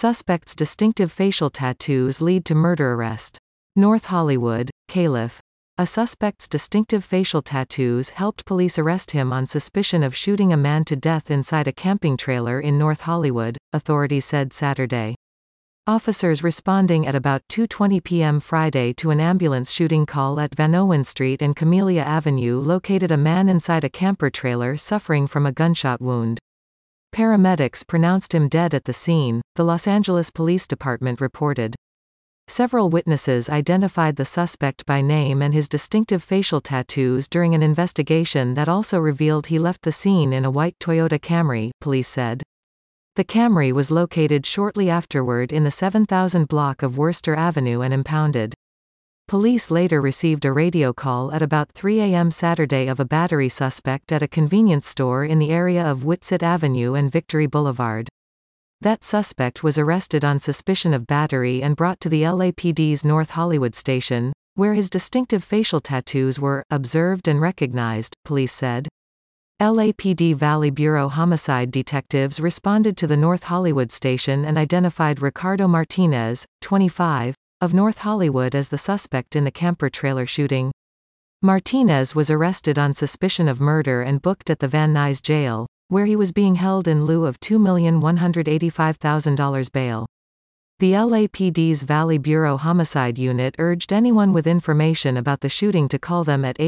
Suspect's distinctive facial tattoos lead to murder arrest. North Hollywood, Calif. A suspect's distinctive facial tattoos helped police arrest him on suspicion of shooting a man to death inside a camping trailer in North Hollywood, authorities said Saturday. Officers responding at about 2:20 p.m. Friday to an ambulance shooting call at Vanowen Street and Camellia Avenue located a man inside a camper trailer suffering from a gunshot wound. Paramedics pronounced him dead at the scene, the Los Angeles Police Department reported. Several witnesses identified the suspect by name and his distinctive facial tattoos during an investigation that also revealed he left the scene in a white Toyota Camry, police said. The Camry was located shortly afterward in the 7000 block of Worcester Avenue and impounded. Police later received a radio call at about 3 a.m. Saturday of a battery suspect at a convenience store in the area of Whitsett Avenue and Victory Boulevard. That suspect was arrested on suspicion of battery and brought to the LAPD's North Hollywood station, where his distinctive facial tattoos were observed and recognized, police said. LAPD Valley Bureau homicide detectives responded to the North Hollywood station and identified Ricardo Martinez, 25, of North Hollywood as the suspect in the camper trailer shooting. Martinez was arrested on suspicion of murder and booked at the Van Nuys jail, where he was being held in lieu of $2,185,000 bail. The LAPD's Valley Bureau Homicide Unit urged anyone with information about the shooting to call them at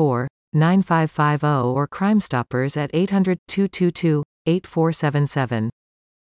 818-374-9550 or Crime Stoppers at 800-222-8477.